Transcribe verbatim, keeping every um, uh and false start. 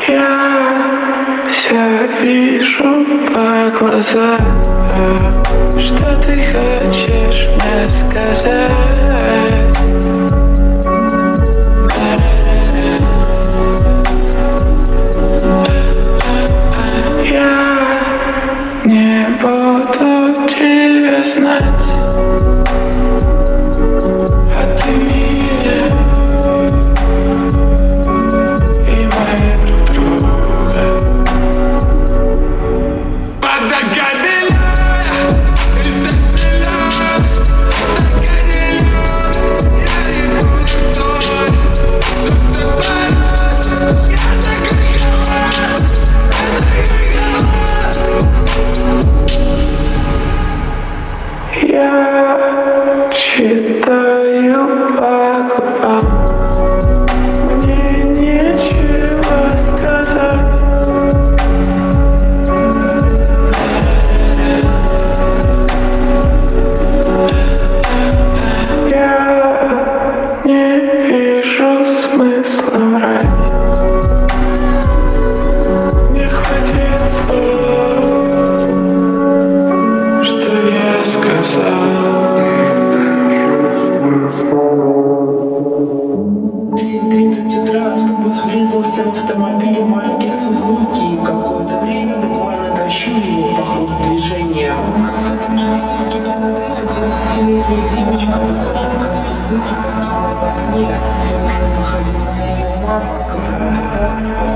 Я все вижу по глазам, что ты хочешь мне сказать. Я не буду тебя знать, а ты меня и мы друг друга. Я читаю по губам, мне нечего сказать. Я не вижу смысла врать. Не хватит слов, что я сказал. В семь тридцать утра автобус врезался в автомобиль марки Сузуки. И какое-то время буквально тащу его по ходу движения. Как подтверждение ГИБДД, одиннадцатилетняя девочка, пассажирка Сузуки, погибла в огне. В нем находилась ее мама, которая пыталась